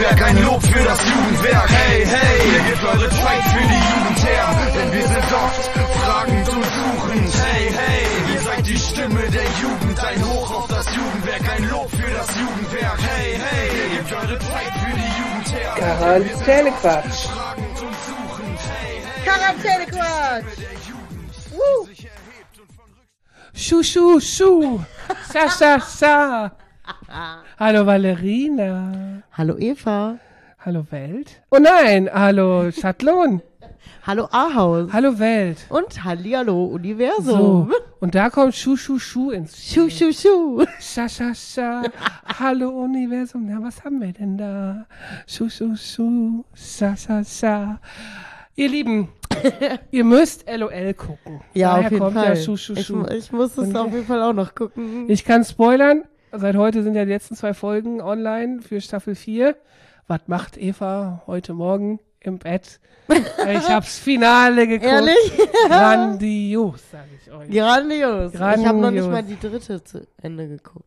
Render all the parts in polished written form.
Jugendwerk, ein Lob für das Jugendwerk. Hey, hey, ihr gebt eure Zeit für die Jugend her, denn wir sind oft fragend und suchend. Hey, hey, ihr seid die Stimme der Jugend, ein Hoch auf das Jugendwerk, ein Lob für das Jugendwerk. Hey, hey, ihr gebt eure Zeit für die Jugend her. Quarantänequatsch. Quarantänequatsch. Schuh, schuh, schuh. Scha, scha, scha. Hallo Valerina. Hallo Eva. Hallo Welt. Oh nein, hallo Schattlon. Hallo Ahaus. Hallo Welt. Und hallihallo Universum. So, und da kommt Schuh, Schuh, Schuh ins Schuh, Schuh, Schuh. Scha, scha, scha. Hallo Universum. Na, was haben wir denn da? Schuh, Schuh, Schuh. Scha, scha, scha. Ihr Lieben, ihr müsst LOL gucken. Ja, Daher auf jeden kommt Fall. Ja Schuh, Schuh, Schuh. Ich muss es auf jeden Fall auch noch gucken. Ich kann spoilern. Seit heute sind ja die letzten 2 Folgen online für Staffel 4. Was macht Eva heute Morgen im Bett? Ich hab's Finale geguckt. Ehrlich? Grandios, sage ich euch. Grandios. Ich habe noch nicht Grandios. mal die 3. zu Ende geguckt.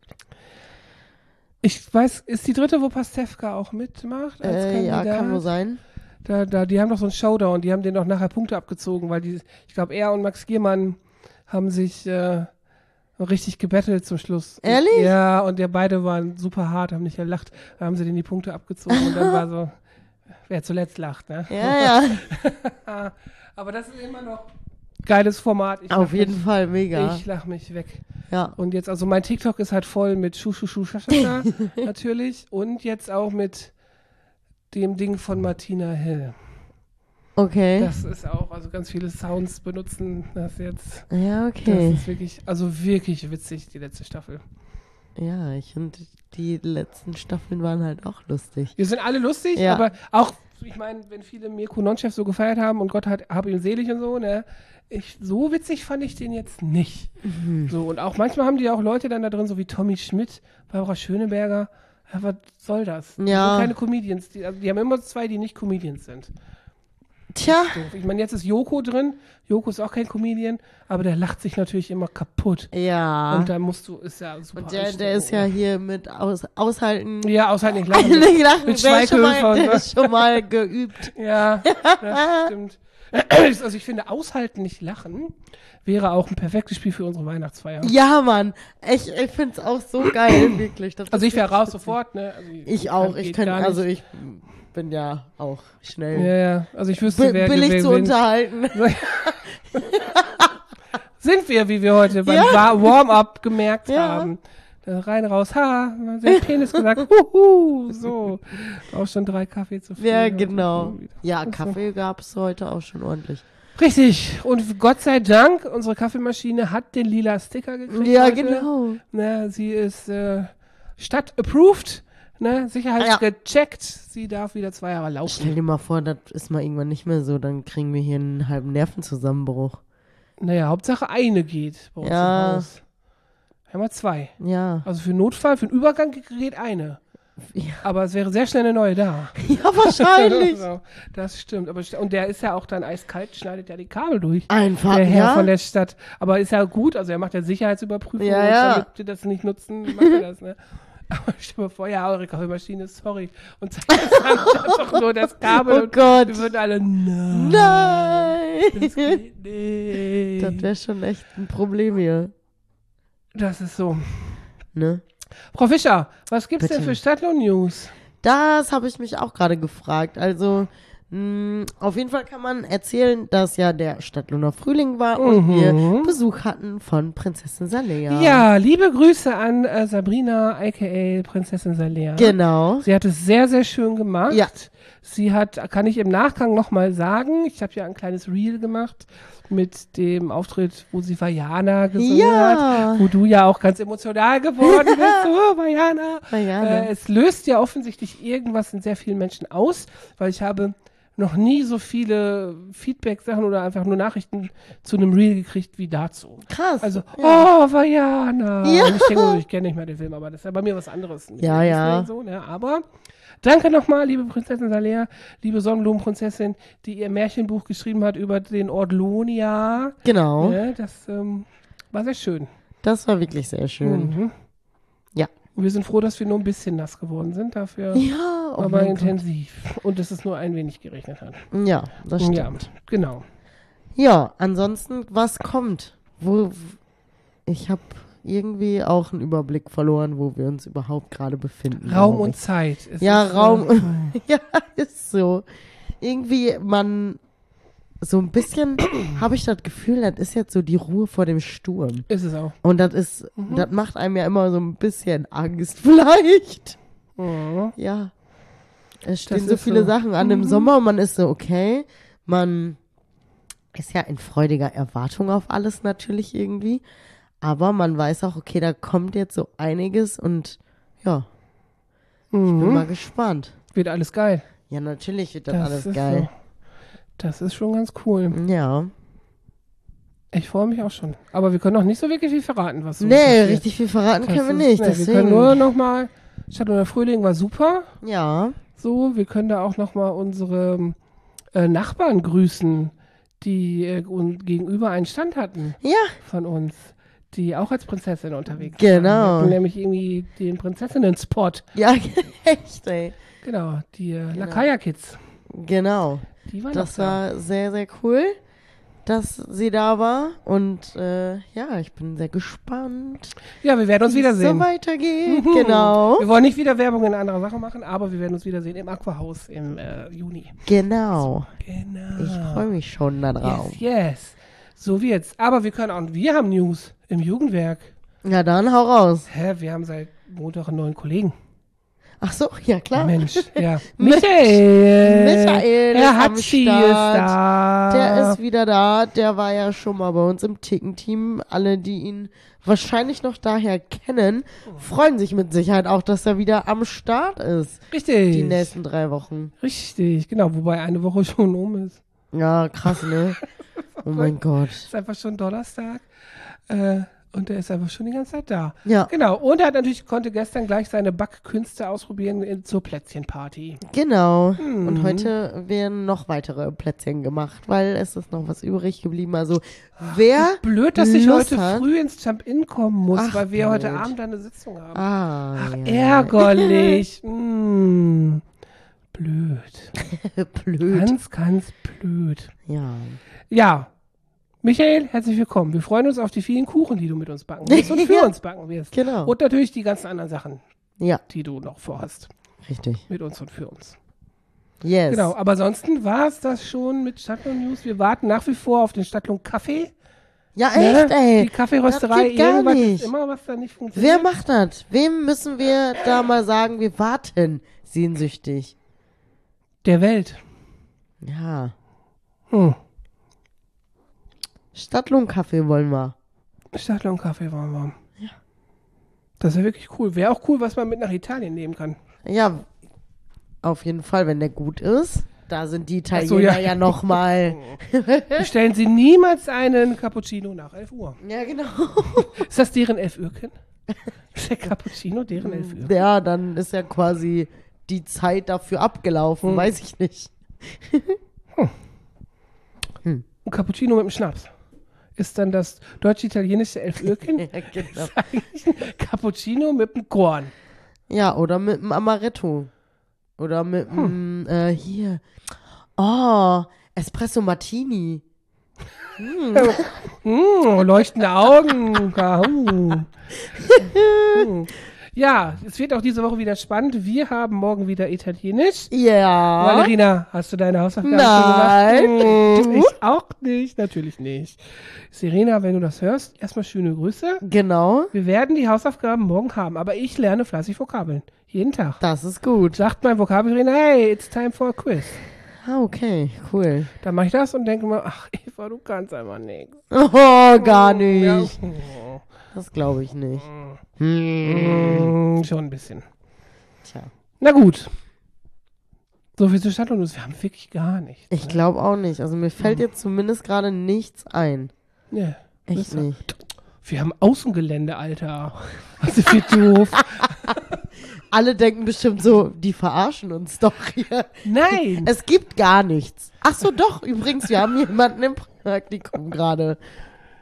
Ich weiß, ist die 3., wo Pastewka auch mitmacht? Als Ja, Kandidat? kann wohl sein. Die haben doch so einen Showdown, die haben denen auch nachher Punkte abgezogen, weil ich glaube, er und Max Giermann haben sich richtig gebettelt zum Schluss. Ehrlich? Ja, und der beide waren super hart, haben nicht gelacht, da haben sie denen die Punkte abgezogen und dann war so, wer zuletzt lacht, ne? Ja, ja. Aber das ist immer noch geiles Format. Auf jeden Fall, mega. Ich lach mich weg. Ja. Und jetzt, also mein TikTok ist halt voll mit Schuh, Schuh, Schuh, Schaschascha, natürlich. Und jetzt auch mit dem Ding von Martina Hill. Okay. Das ist auch, also ganz viele Sounds benutzen das jetzt. Ja, okay. Das ist wirklich, also wirklich witzig, die letzte Staffel. Ja, ich finde, die letzten Staffeln waren halt auch lustig. Wir sind alle lustig, Ja. aber auch, ich meine, wenn viele Mirko Nonchef so gefeiert haben und Gott hab ihn selig und so, ne, so witzig fand ich den jetzt nicht. So, und auch manchmal haben die auch Leute dann da drin, so wie Tommy Schmidt, Barbara Schöneberger. Ja, was soll das? Die Ja. sind keine Comedians. Die haben immer 2, die nicht Comedians sind. Tja. Doof. Ich meine, jetzt ist Joko drin. Joko ist auch kein Comedian, aber der lacht sich natürlich immer kaputt. Ja. Und da ist ja super. Und der ist ja hier mit aushalten. Ja, aushalten nicht lachen. Nicht lachen, Mit der ist Schweighöfer und der was. ist schon mal geübt. Ja, das stimmt. Also ich finde, aushalten nicht lachen wäre auch ein perfektes Spiel für unsere Weihnachtsfeier. Ja, Mann. Ich finde es auch so geil, wirklich. Das Also ist ich wäre wirklich raus witzig. sofort, ne? Also Ich auch. Ich geht kann, gar nicht. also ich bin ja auch schnell Ja, ja. Also ich wüsste, wer billig zu gewinnt. unterhalten. Sind wir, wie wir heute beim Warm-up gemerkt haben. Da rein, raus, haben den Penis gesagt, huhu, so. Auch schon 3 Kaffee zu viel. Ja, genau. Und Ja, so. Kaffee gab es heute auch schon ordentlich. Richtig. Und Gott sei Dank, unsere Kaffeemaschine hat den lila Sticker gekriegt Ja, heute. genau. Na, sie ist Stadt-approved, ne, sicherheitsgecheckt. Sie darf wieder 2 Jahre laufen. Stell dir mal vor, das ist mal irgendwann nicht mehr so, dann kriegen wir hier einen halben Nervenzusammenbruch. Naja, Hauptsache eine geht bei uns Ja. im Haus. Wir haben wir 2. Ja. Also für Notfall, für den Übergang geht eine. Ja, Aber es wäre sehr schnell eine neue da. ja wahrscheinlich. So, das stimmt. Und der ist ja auch dann eiskalt, schneidet ja die Kabel durch. Einfach, Der Herr ja. von der Stadt. Aber ist ja gut, also er macht ja Sicherheitsüberprüfung. Ja, und ja. damit wir das nicht nutzen, macht er das, ne? Aber stell dir mal vor, ja, eure Kaffeemaschine, sorry. Und zeigt dann einfach nur das Kabel. Oh und Gott. wir würden alle, nein. Das Nein. geht nicht. Das wäre schon echt ein Problem hier. Das ist so. Ne? Frau Fischer, was gibt's denn Bitte. für Stadtlohn-News? Das habe ich mich auch gerade gefragt. Also, auf jeden Fall kann man erzählen, dass ja der Stadtlohner Frühling war und wir Besuch hatten von Prinzessin Salea. Ja, liebe Grüße an Sabrina, a.k.a. Prinzessin Salea. Genau. Sie hat es sehr, sehr schön gemacht. Ja. Sie hat, kann ich im Nachgang nochmal sagen, ich habe ja ein kleines Reel gemacht mit dem Auftritt, wo sie Vajana gesungen Ja. hat, wo du ja auch ganz emotional geworden bist. So, Vajana. Vajana. Es löst ja offensichtlich irgendwas in sehr vielen Menschen aus, weil ich habe noch nie so viele Feedback-Sachen oder einfach nur Nachrichten zu einem Reel gekriegt wie dazu. Krass. Also, ja. oh, Vajana. Ja. Und ich denke, ich kenne nicht mehr den Film, aber das ist ja bei mir was anderes. Nicht Ja, mehr ja. Disney und so, ne? Aber danke nochmal, liebe Prinzessin Salea, liebe Sonnenblumenprinzessin, die ihr Märchenbuch geschrieben hat über den Ort Lonia. Genau. Ne? Das war sehr schön. Das war wirklich sehr schön. Mhm. Ja. Und wir sind froh, dass wir nur ein bisschen nass geworden sind dafür. Ja. Ja, oh aber mein Gott. intensiv. Und dass es nur ein wenig geregnet hat. Ja, das stimmt. Ja, genau. Ja, ansonsten, was kommt? Ich habe irgendwie auch einen Überblick verloren, wo wir uns überhaupt gerade befinden. Raum glaube und ich. Zeit. Es Ja, ist, Raum. Ja, ist so. Irgendwie, so ein bisschen habe ich das Gefühl, das ist jetzt so die Ruhe vor dem Sturm. Ist es auch. Und das macht einem ja immer so ein bisschen Angst, vielleicht. Mhm. Ja. Es stehen Das so ist viele so. Sachen an im Sommer und man ist so, okay, man ist ja in freudiger Erwartung auf alles natürlich irgendwie. Aber man weiß auch, okay, da kommt jetzt so einiges und ja, ich bin mal gespannt. Wird alles geil. Ja, natürlich wird das alles ist geil. So. Das ist schon ganz cool. Ja. Ich freue mich auch schon. Aber wir können noch nicht so wirklich viel verraten, was so Nee, passiert. richtig viel verraten Das können wir ist- nicht. nee, Deswegen. Wir können nur noch mal, Stadtlunder Frühling war super. Ja. So, wir können da auch noch mal unsere Nachbarn grüßen, die uns gegenüber einen Stand hatten Ja. von uns, die auch als Prinzessin unterwegs Genau. waren. Wir hatten nämlich irgendwie den Prinzessinnen-Spot. Ja, echt, ey. Genau, die Lakaya-Kids. Genau. Die waren Das auch da. war sehr, sehr cool, dass sie da war. Und ja, ich bin sehr gespannt, Ja, wir werden uns wie es so wiedersehen. weitergeht. Genau. Wir wollen nicht wieder Werbung in anderer Sache machen, aber wir werden uns wiedersehen im Aquahaus im Juni. Genau. Genau. Ich freue mich schon darauf. Yes, yes. So wird's. Aber wir haben News im Jugendwerk. Ja, dann hau raus. Wir haben seit Montag einen neuen Kollegen. Ach so, ja klar. Mensch, ja. Mensch. Michael ist er am hat sie ist Start. da. Der ist wieder da. Der war ja schon mal bei uns im Ticken-Team. Alle, die ihn wahrscheinlich noch daher kennen, freuen sich mit Sicherheit auch, dass er wieder am Start ist. Richtig. Die nächsten 3 Wochen. Richtig, genau. Wobei eine Woche schon ist. Ja, krass, ne? Oh mein Gott. Ist einfach schon Donnerstag. Und der ist einfach schon die ganze Zeit da. Ja, Genau. Und er konnte gestern gleich seine Backkünste ausprobieren zur Plätzchenparty. genau. Und heute werden noch weitere Plätzchen gemacht, weil es ist noch was übrig geblieben. Also, wer Blöd, dass ich Lust heute hat- früh ins Jump-In kommen muss, Ach, weil wir heute blöd. Abend eine Sitzung haben. Ah, ja. Ärgerlich. Blöd. Blöd. Ganz, ganz blöd. Ja. Ja. Michael, herzlich willkommen. Wir freuen uns auf die vielen Kuchen, die du mit uns backen wirst und für Ja. uns backen wirst. Genau. Und natürlich die ganzen anderen Sachen, Ja, die du noch vorhast. richtig. Mit uns und für uns. Yes. Genau, aber ansonsten war es das schon mit Stadtlohn News. Wir warten nach wie vor auf den Stadtlohn Kaffee. Ja, Ne? echt, ey. Die Kaffeerösterei, Das geht gar irgendwas nicht. ist immer, was da nicht funktioniert. Wer macht das? Wem müssen wir da mal sagen, wir warten sehnsüchtig? Der Welt. Ja. Hm. Stadtlohn-Kaffee wollen wir. Stadtlohn Kaffee wollen wir. Ja. Das wäre wirklich cool. Wäre auch cool, was man mit nach Italien nehmen kann. Ja, auf jeden Fall, wenn der gut ist. Da sind die Italiener so, ja. ja noch mal. Bestellen Sie niemals einen Cappuccino nach 11 Uhr. Ja, genau. Ist das deren 11 Uhrchen? Ist der Cappuccino deren 11 Uhr? Ja, dann ist ja quasi die Zeit dafür abgelaufen, weiß ich nicht. Ein Cappuccino mit einem Schnaps. Ist dann das deutsch-italienische 11 Uhrchen? Ja, genau. Ist eigentlich ein Cappuccino mit einem Korn. Ja, oder mit dem Amaretto. Oder mit dem, hier. Oh, Espresso Martini. Leuchtende Augen. Ja, es wird auch diese Woche wieder spannend. Wir haben morgen wieder Italienisch. Ja. Valerina, hast du deine Hausaufgaben Nein. schon gemacht? Ich auch nicht, natürlich nicht. Serena, wenn du das hörst, erstmal schöne Grüße. Genau. Wir werden die Hausaufgaben morgen haben, aber ich lerne fleißig Vokabeln. Jeden Tag. Das ist gut. Sagt mein Vokabeltrainer, hey, it's time for a quiz. Ah, okay, cool. Dann mache ich das und denke mir, ach Eva, du kannst einfach nichts. Oh, gar nicht. Ja. Das glaube ich nicht. Schon ein bisschen. Tja. Na gut. So viel zur Stadt und wir haben wirklich gar nichts. Ich glaube auch nicht. Also mir fällt jetzt zumindest gerade nichts ein. Nee. Echt nicht. Wir haben Außengelände, Alter. Was ist für doof. Alle denken bestimmt so, die verarschen uns doch hier. Nein. Es gibt gar nichts. Ach so, doch. Übrigens, wir haben jemanden im Praktikum gerade.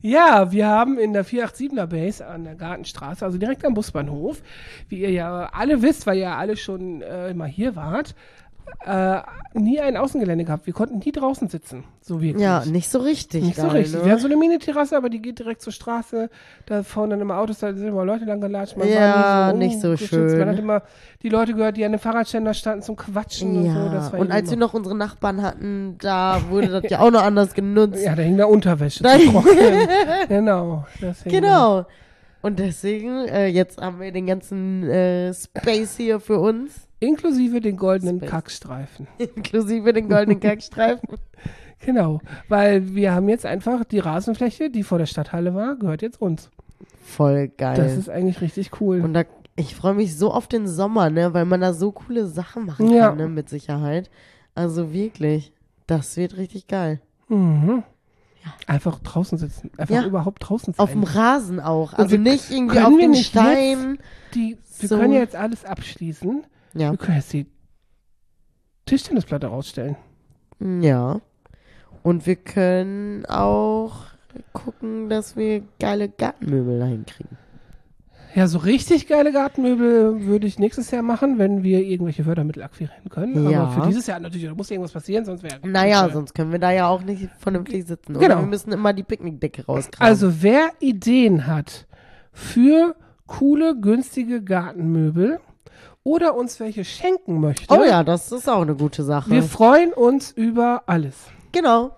Ja, wir haben in der 487er Base an der Gartenstraße, also direkt am Busbahnhof, wie ihr ja alle wisst, weil ihr ja alle schon immer hier wart, nie ein Außengelände gehabt. Wir konnten nie draußen sitzen, so wirklich. Ja, nicht so richtig. Nicht so geil, richtig. Ne? Wir haben so eine Mini-Terrasse, aber die geht direkt zur Straße. Da fahren dann immer Autos, da sind immer Leute lang gelatscht. Man Ja, war nie nicht so geschützt. schön. Man hat immer die Leute gehört, die an den Fahrradständer standen zum Quatschen und so. Das war und als wir noch unsere Nachbarn hatten, da wurde das ja auch noch anders genutzt. ja, da hing da Unterwäsche Da- zu trocknen. Genau. Das hing Genau. Und deswegen, jetzt haben wir den ganzen Space hier für uns, da. Inklusive den goldenen Space. Kackstreifen. inklusive den goldenen Kackstreifen. Genau. Weil wir haben jetzt einfach die Rasenfläche, die vor der Stadthalle war, gehört jetzt uns. Voll geil. Das ist eigentlich richtig cool. Und ich freue mich so auf den Sommer, ne, weil man da so coole Sachen machen Ja. kann, ne, mit Sicherheit. Also wirklich, das wird richtig geil. Mhm. Einfach draußen sitzen. Einfach Ja. überhaupt draußen sein. Auf dem Rasen auch. Und Also wir nicht irgendwie können auf wir den nicht Stein. Wir So. können ja jetzt alles abschließen. Ja. Wir können jetzt die Tischtennisplatte rausstellen. Ja. Und wir können auch gucken, dass wir geile Gartenmöbel dahin kriegen. Ja, so richtig geile Gartenmöbel würde ich nächstes Jahr machen, wenn wir irgendwelche Fördermittel akquirieren können. Ja. Aber für dieses Jahr natürlich, da muss irgendwas passieren, sonst wäre Naja, sonst können wir da ja auch nicht vernünftig sitzen. Genau. Oder wir müssen immer die Picknickdecke rauskramen. Also wer Ideen hat für coole, günstige Gartenmöbel oder uns welche schenken möchte, oh ja, das ist auch eine gute Sache. wir freuen uns über alles. Genau.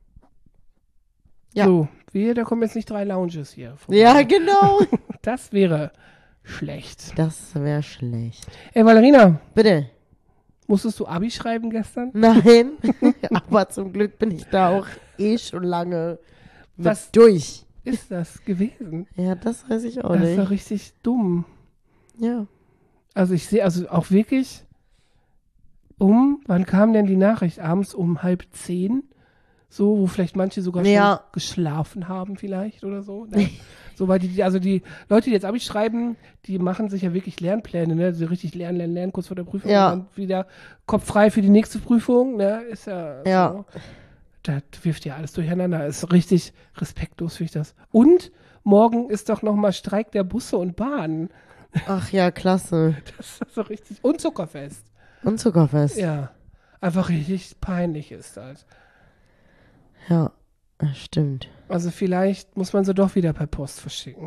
Ja. So, da kommen jetzt nicht 3 Lounges hier. vorbei. Ja, genau. Das wäre schlecht. Das wäre schlecht. Ey, Valerina, Bitte. musstest du Abi schreiben gestern? Nein. Aber zum Glück bin ich da auch schon lange mit Was durch. ist das gewesen? Ja, das weiß ich auch Das nicht. war richtig dumm. Ja. Also ich sehe also auch wirklich wann kam denn die Nachricht? Abends um 9:30? So, wo vielleicht manche sogar Ja. schon geschlafen haben vielleicht oder so. Ne? So, weil die Leute, die jetzt Abi schreiben, die machen sich ja wirklich Lernpläne, ne? So richtig lernen, kurz vor der Prüfung Ja. und dann wieder Kopf frei für die nächste Prüfung, ne? Ist ja, Ja. so. Das wirft ja alles durcheinander. Ist richtig respektlos, finde ich das. Und morgen ist doch nochmal Streik der Busse und Bahnen. Ach ja, klasse. Das ist so richtig. Und Zuckerfest. Und Zuckerfest. Ja. Einfach richtig peinlich ist das. Ja, das stimmt. Also vielleicht muss man sie doch wieder per Post verschicken.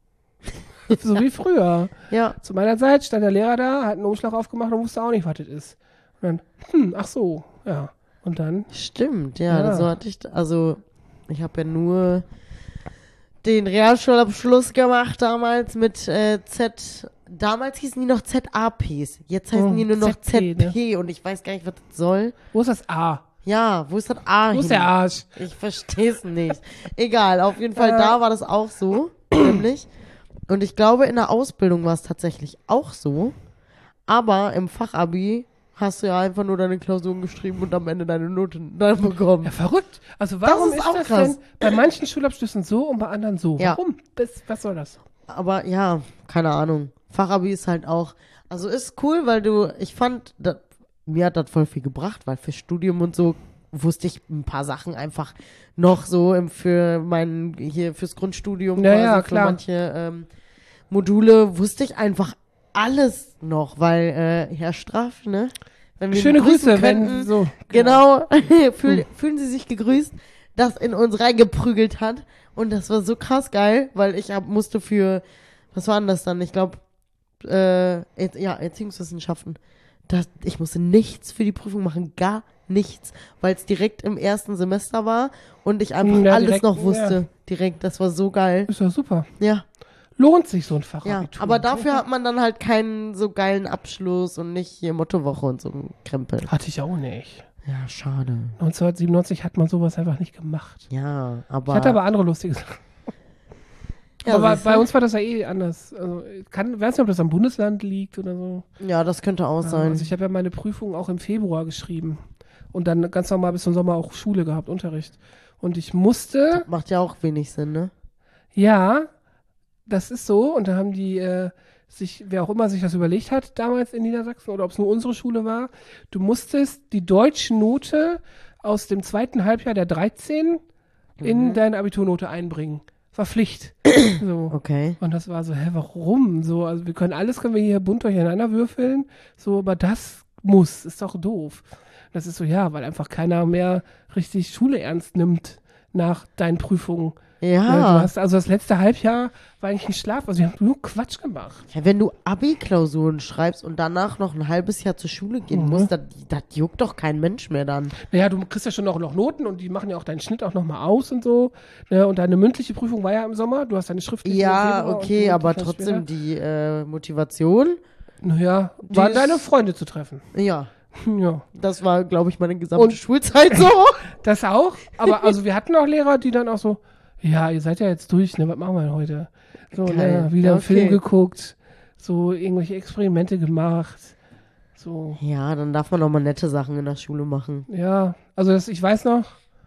So wie früher. Ja, Zu meiner Zeit stand der Lehrer da, hat einen Umschlag aufgemacht und wusste auch nicht, was das ist. Und dann, ach so, ja. Und dann, stimmt. Ja, Ja. so hatte ich, also ich habe ja nur den Realschulabschluss gemacht damals mit Z. Damals hießen die noch ZAPs. Jetzt heißen die nur noch ZP, ZP und ich weiß gar nicht, was das soll. wo ist das A? Ja, wo ist das A Wo ist hin? der Arsch? Ich verstehe es nicht. Egal, auf jeden Fall, da war das auch so, nämlich. Und ich glaube, in der Ausbildung war es tatsächlich auch so. Aber im Fachabi hast du ja einfach nur deine Klausuren geschrieben und am Ende deine Noten dann bekommen. Ja, verrückt. Also warum ist ist auch das krass. denn bei manchen Schulabschlüssen so und bei anderen so? Ja. Warum? Was soll das? Aber ja, keine Ahnung. Fachabi ist halt auch, also ist cool, weil ich fand, mir hat das voll viel gebracht, weil fürs Studium und so wusste ich ein paar Sachen einfach noch so fürs Grundstudium, Ja, quasi, ja, für klar. manche Module wusste ich einfach alles noch, weil Herr Straff, ne? Wenn wir ihn Schöne begrüßen Grüße, könnten, wenn so. Genau, fühlen Sie sich gegrüßt, das in uns reingeprügelt hat. Und das war so krass geil, weil ich musste für, was war denn das dann? Ich glaube, Erziehungswissenschaften. Ich musste nichts für die Prüfung machen, gar nichts, weil es direkt im ersten Semester war und ich einfach Ja, alles direkt, noch wusste. ja. Direkt, das war so geil. Ist doch super. Ja, Lohnt sich so ein ja. Fachabitur. Aber dafür hat man dann halt keinen so geilen Abschluss und nicht hier Mottowoche und so ein Krempel. Hatte ich auch nicht. Ja, schade. 1997 hat man sowas einfach nicht gemacht. Ja, aber. Ich hatte aber andere lustige Sachen. ja, Aber siehst du? bei uns war das ja eh anders. Also, weiß nicht, ob das am Bundesland liegt oder so. Ja, das könnte auch sein. Also ich habe ja meine Prüfung auch im Februar geschrieben. Und dann ganz normal bis zum Sommer auch Schule gehabt, Unterricht. Und ich musste, Macht ja auch wenig Sinn, ne? ja, das ist so. Und da haben die wer auch immer sich das überlegt hat damals in Niedersachsen oder ob es nur unsere Schule war, du musstest die deutsche Note aus dem zweiten Halbjahr der 13 in deine Abiturnote einbringen. War Pflicht. So. Okay. Und das war so, warum? So, also können wir hier bunt durcheinander würfeln, so, aber das ist doch doof. Das ist so, ja, weil einfach keiner mehr richtig Schule ernst nimmt nach deinen Prüfungen. Ja. Du hast, also das letzte Halbjahr war eigentlich ein Schlaf, also wir haben nur Quatsch gemacht. Ja, wenn du Abi-Klausuren schreibst und danach noch ein halbes Jahr zur Schule gehen musst, das juckt doch kein Mensch mehr dann. Naja, du kriegst ja schon noch Noten und die machen ja auch deinen Schnitt auch nochmal aus und so. Ne? Und deine mündliche Prüfung war ja im Sommer, du hast deine schriftliche Ja, im Februar okay, und aber das trotzdem die Motivation. Naja, waren ist- deine Freunde zu treffen. Ja, Ja. das war, glaube ich, meine gesamte Und- Schulzeit so. Das auch, aber also wir hatten auch Lehrer, die dann auch so, ja, ihr seid ja jetzt durch, ne, was machen wir denn heute? So, Geil. ne, wieder Ja, einen Film okay. geguckt, so irgendwelche Experimente gemacht, so, Ja, dann darf man auch mal nette Sachen in der Schule machen. ja, also ich weiß noch,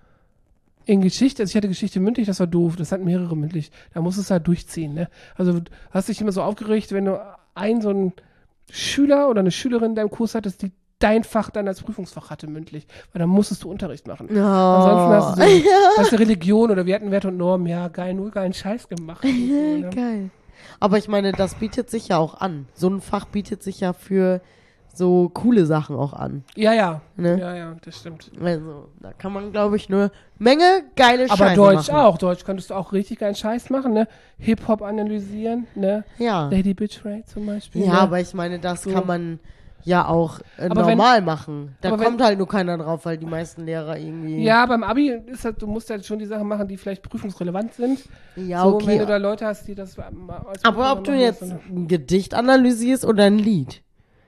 in Geschichte, also ich hatte Geschichte mündlich, das war doof, das hatten mehrere mündlich, da musstest du halt durchziehen, ne, also du hast dich immer so aufgeregt, wenn du so einen Schüler oder eine Schülerin in deinem Kurs hattest, die dein Fach dann als Prüfungsfach hatte mündlich, weil dann musstest du Unterricht machen. Oh. Ansonsten hast du Religion oder wir hatten Wert und Normen, ja, geil, nur geilen Scheiß gemacht. Und so, ne? Geil. Aber ich meine, das bietet sich ja auch an. So ein Fach bietet sich ja für so coole Sachen auch an. Ja, ja. Ne? Ja, das stimmt. Also, da kann man, glaube ich, eine Menge geile Aber Scheiße Deutsch machen. auch. Deutsch könntest du auch richtig geilen Scheiß machen, ne? Hip-Hop analysieren, ne? Ja. Lady Bitch Ray zum Beispiel. Ja, ne? aber ich meine, das So. kann man ja auch Aber normal machen. Da aber kommt halt nur keiner drauf, weil die meisten Lehrer irgendwie... Ja, beim Abi ist halt, du musst halt schon die Sachen machen, die vielleicht prüfungsrelevant sind. Ja, so, okay. wenn du da Leute hast, die das als Aber ob du machen, jetzt ist dann- ein Gedicht analysierst oder ein Lied,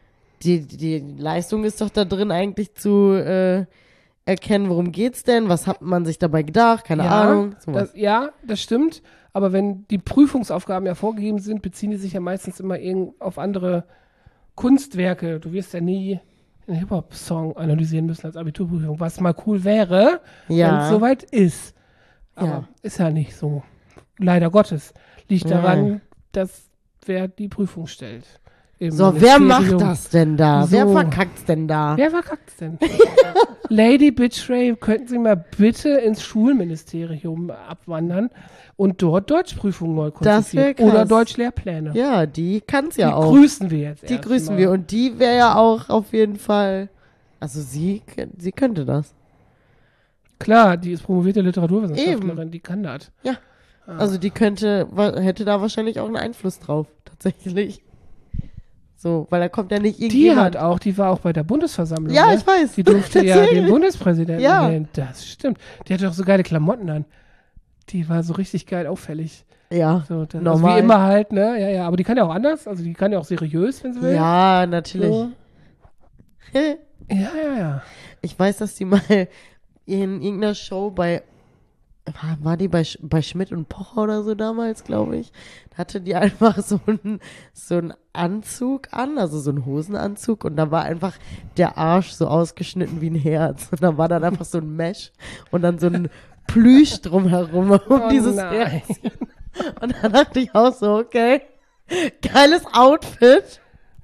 die Leistung ist doch da drin eigentlich zu erkennen, worum geht's denn, was hat man sich dabei gedacht, keine Ahnung. Sowas. Das stimmt. Aber wenn die Prüfungsaufgaben ja vorgegeben sind, beziehen die sich ja meistens immer auf andere Kunstwerke. Du wirst ja nie einen Hip-Hop-Song analysieren müssen als Abiturprüfung, was mal cool wäre, Ja. wenn es soweit ist. Aber Ja. ist ja nicht so. Leider Gottes. Liegt Ja. daran, dass wer die Prüfung stellt. Im So, wer macht Ministerium. das denn da? So. Wer verkackt's denn da? Wer verkackt's denn? Lady Bitchray, könnten Sie mal bitte ins Schulministerium abwandern und dort Deutschprüfungen neu Das wär konzipieren? krass. Oder Deutschlehrpläne. Ja, die kann's ja die auch. grüßen wir jetzt Die erst grüßen mal. wir. Und die wäre ja auch auf jeden Fall. Also sie könnte das. Klar, die ist promovierte Literaturwissenschaftlerin, die kann das. Ja. Also die hätte da wahrscheinlich auch einen Einfluss drauf, tatsächlich. So, weil da kommt ja nicht Die irgendjemand. die war auch bei der Bundesversammlung. Ja, ne? ich weiß. Die durfte ja Deswegen. den Bundespräsidenten Ja. wählen. Das stimmt. Die hatte auch so geile Klamotten an. Die war so richtig geil auffällig. Ja, So, also normal. wie immer halt, ne? Ja, aber die kann ja auch anders. Also die kann ja auch seriös, wenn sie will. Ja, natürlich. So. Ja. Ich weiß, dass die mal in irgendeiner Show war die bei Schmidt und Pocher oder so damals, glaube ich. Da hatte die einfach so einen Anzug an, also so einen Hosenanzug und da war einfach der Arsch so ausgeschnitten wie ein Herz. Und da war dann einfach so ein Mesh und dann so ein Plüsch drumherum um Oh dieses nein. Herz. Und da dachte ich auch so, okay, geiles Outfit.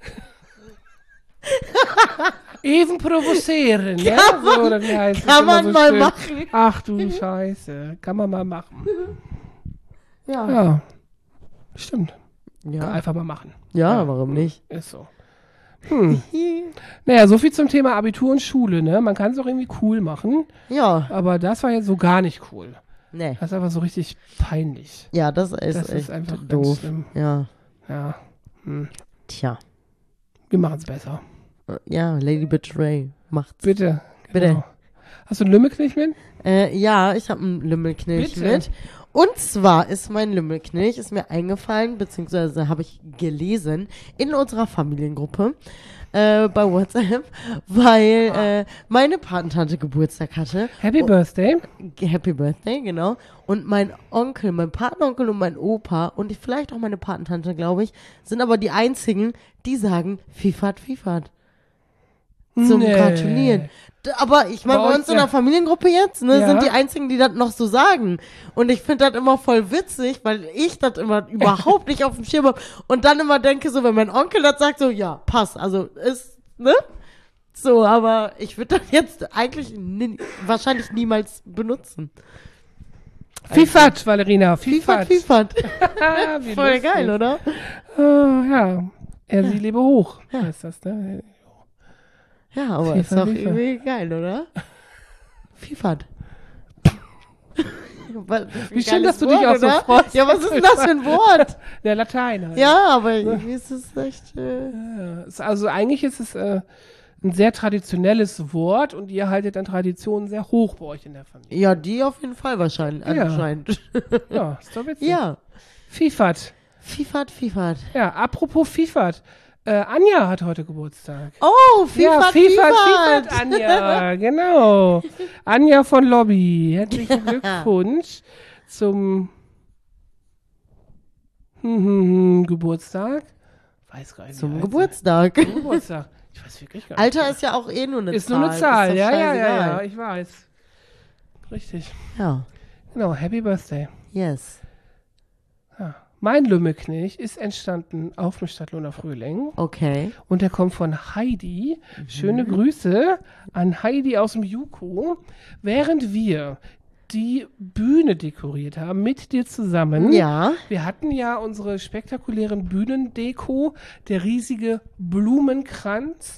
Even provozieren, ne? So, oder wie heißt es Kann immer man so mal schön? machen. Ach du Scheiße. Kann man mal machen. Ja. Ja. Stimmt. Ja, Einfach mal machen. ja, warum nicht? Ist so. Naja, so viel zum Thema Abitur und Schule, ne? Man kann es auch irgendwie cool machen, Ja, aber das war jetzt so gar nicht cool. nee. Das ist einfach so richtig peinlich. Ja, das ist Das echt ist einfach ganz doof. schlimm. Ja, Ja. tja. Wir machen es besser. Ja, Lady Bitch Ray macht's. Bitte. Bitte. Genau. Hast du einen Lümmelknilch mit? Ja, ich habe einen Lümmelknilch Bitte. mit. Und zwar ist mein Lümmelknilch, ist mir eingefallen, beziehungsweise habe ich gelesen in unserer Familiengruppe bei WhatsApp, weil meine Patentante Geburtstag hatte. Happy Birthday. Happy Birthday, genau. Und mein Onkel, mein Patenonkel und mein Opa und vielleicht auch meine Patentante, glaube ich, sind aber die einzigen, die sagen, Fifat. Zum Nee. Gratulieren. Aber ich meine, Bei bei euch, uns in der ja. Familiengruppe jetzt, ne, Ja. sind die einzigen, die das noch so sagen. Und ich finde das immer voll witzig, weil ich das immer überhaupt nicht auf dem Schirm habe. Und dann immer denke, so, wenn mein Onkel das sagt, so, ja, passt. Also, ist, ne? So, aber ich würde das jetzt eigentlich wahrscheinlich niemals benutzen. Fifat, Valerina, Fifat. Fifat. Wie Voll lustig. geil, oder? Ja, sie lebe hoch, Ja. heißt das, ne? Ja, aber Fifat, ist doch Fifat. irgendwie geil, oder? Fifat. Wie schön, dass du dich auch so oder? freust. Ja, was ist denn das für ein Wort? Der Latein halt. Ja, aber irgendwie ist es echt... Ja, also eigentlich ist es ein sehr traditionelles Wort und ihr haltet dann Traditionen sehr hoch bei euch in der Familie. Ja, die auf jeden Fall wahrscheinlich. Ja. Anscheinend. Ja, ist doch witzig. Ja. Fifat. Fifat. Ja, apropos Fifat. Anja hat heute Geburtstag. Oh, Fifat. Fifat, Anja, genau. Anja von Lobby. Herzlichen Glückwunsch zum Geburtstag. Weiß gar nicht. Zum wie alt Geburtstag. sie- Geburtstag. Ich weiß wirklich gar nicht. Alter ist ja auch eh nur eine Ist Zahl. nur eine Zahl, doch ja, scheißegal. ich weiß. Richtig. Ja. Genau, Happy Birthday. Yes. Ja. Mein Lümmelknecht ist entstanden auf dem Stadtlohner Frühling Okay. und der kommt von Heidi. Schöne Grüße an Heidi aus dem Juko. Während wir die Bühne dekoriert haben, mit dir zusammen. Ja. Wir hatten ja unsere spektakulären Bühnendeko, der riesige Blumenkranz,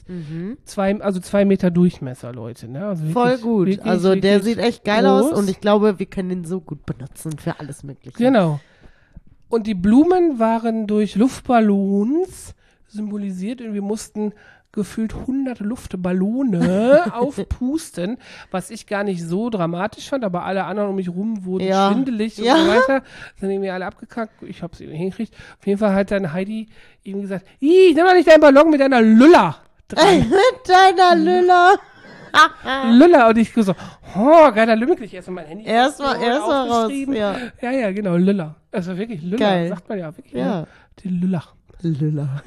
2 Meter Durchmesser, Leute. Ne? Also Voll wirklich, gut. wirklich, Also der wirklich sieht echt geil groß. aus und ich glaube, wir können den so gut benutzen für alles Mögliche. Genau. Und die Blumen waren durch Luftballons symbolisiert und wir mussten gefühlt 100 Luftballone aufpusten, was ich gar nicht so dramatisch fand, aber alle anderen um mich rum wurden Ja. schwindelig Ja. und so weiter. Sind irgendwie alle abgekackt. Ich hab's irgendwie hingekriegt. Auf jeden Fall hat dann Heidi ihm gesagt, nimm mal nicht deinen Ballon mit deiner Lüller dran. Mit deiner Lüller. Lüller. Und ich so, oh, geiler Lümmelknecht. Erstmal mein Handy. Erstmal raus. aufgeschrieben. Ja. Ja, genau, Lüller. Also wirklich Lüller, Geil. sagt man ja wirklich. Ja. Ne? Die Lüller. Lüller.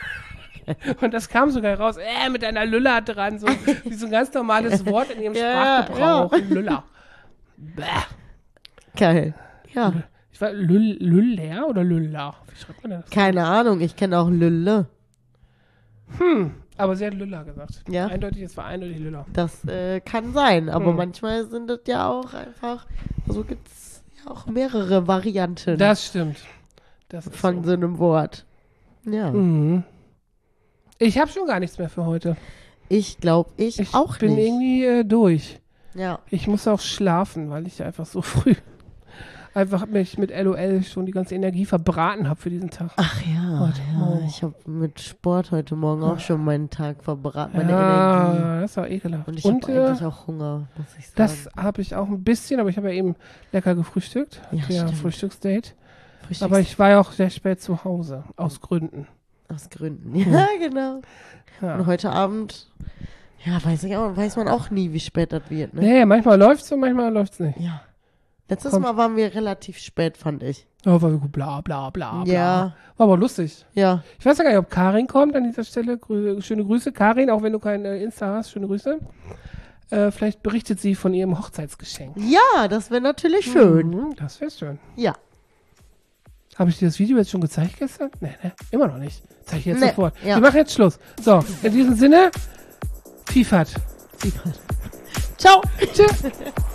Und das kam sogar raus, mit einer Lüller dran, so wie so ein ganz normales Wort in ihrem Ja, Sprachgebrauch. Lüller. Bäh. Geil. Ja. Ich war Lüller oder Lüller? Wie schreibt man das? Keine Ahnung, ich kenne auch Lülle. Aber sie hat Lüller gesagt. Ja. Eindeutig, es war eindeutig Lüller. Das kann sein, aber manchmal sind das ja auch einfach, so gibt es ja auch mehrere Varianten Das stimmt. Das ist von so einem Wort. Ja. Ich habe schon gar nichts mehr für heute. Ich glaube, ich auch bin nicht. irgendwie durch. Ja. Ich muss auch schlafen, weil ich einfach so früh mich mit LOL schon die ganze Energie verbraten habe für diesen Tag. Ach ja, Heute Morgen. ich habe mit Sport heute Morgen auch schon meinen Tag verbraten, meine Energie. Ja, das war ekelhaft. Und ich habe eigentlich auch Hunger, muss ich sagen. das habe ich auch ein bisschen, aber ich habe ja eben lecker gefrühstückt. Ja, Hatte ja stimmt. Frühstücksdate. Frühstücks- Aber ich war ja auch sehr spät zu Hause, aus Gründen. Aus Gründen. Ja, genau. Ja. Und heute Abend, ja, weiß man auch nie, wie spät das wird, ne? Nee, manchmal läuft's und manchmal läuft's nicht. Ja. Letztes Kommt. Mal waren wir relativ spät, fand ich. Oh, war bla bla bla bla. Ja. War aber lustig. Ja. Ich weiß ja gar nicht, ob Karin kommt an dieser Stelle. Schöne Grüße. Karin, auch wenn du kein Insta hast, schöne Grüße. Vielleicht berichtet sie von ihrem Hochzeitsgeschenk. Ja, das wäre natürlich schön. Das wäre schön. Ja. Habe ich dir das Video jetzt schon gezeigt gestern? Nee, immer noch nicht. Zeige ich jetzt Nee, sofort. ja. Wir machen jetzt Schluss. So, in diesem Sinne, Fifat. Ciao. Tschüss.